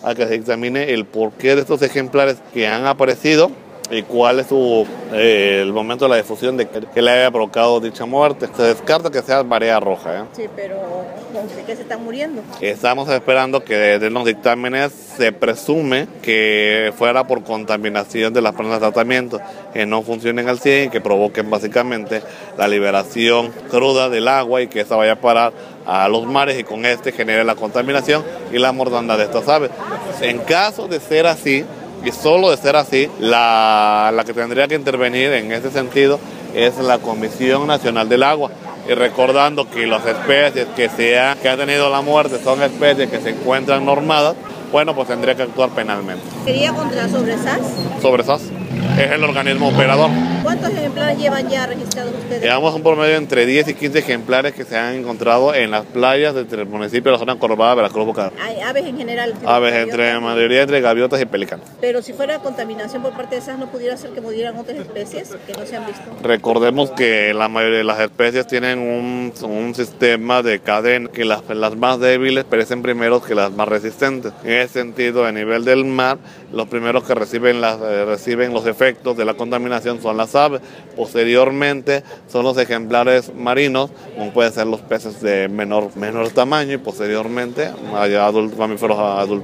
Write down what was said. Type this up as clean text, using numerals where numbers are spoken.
a que se examine el porqué de estos ejemplares que han aparecido y cuál es el momento de la difusión de que le haya provocado dicha muerte. Se descarta que sea marea roja. Sí, pero ¿de qué se están muriendo? Estamos esperando que desde los dictámenes se presume que fuera por contaminación de las plantas de tratamiento, que no funcionen al 100 y que provoquen básicamente la liberación cruda del agua y que esa vaya a parar a los mares y con genere la contaminación y la mortandad de estas aves. En caso de ser así, y solo de ser así, la que tendría que intervenir en ese sentido es la Comisión Nacional del Agua. Y recordando que las especies que han tenido la muerte son especies que se encuentran normadas, bueno, pues tendría que actuar penalmente. ¿Sería contra Sobresas? Sobresas es el organismo operador. ¿Cuántos ejemplares llevan ya registrados ustedes? Llevamos un promedio entre 10 y 15 ejemplares que se han encontrado en las playas del municipio de la zona conurbada de Veracruz, Boca. ¿Hay aves en general? Aves, mayoría entre gaviotas y pelícanos. Pero si fuera contaminación por parte de esas, ¿no pudiera ser que murieran otras especies que no se han visto? Recordemos que la mayoría de las especies tienen un sistema de cadena, que las más débiles perecen primero que las más resistentes. En ese sentido, a nivel del mar, los primeros que reciben los efectos de la contaminación son las aves. Posteriormente son los ejemplares marinos, como pueden ser los peces de menor tamaño, y posteriormente hay mamíferos adultos.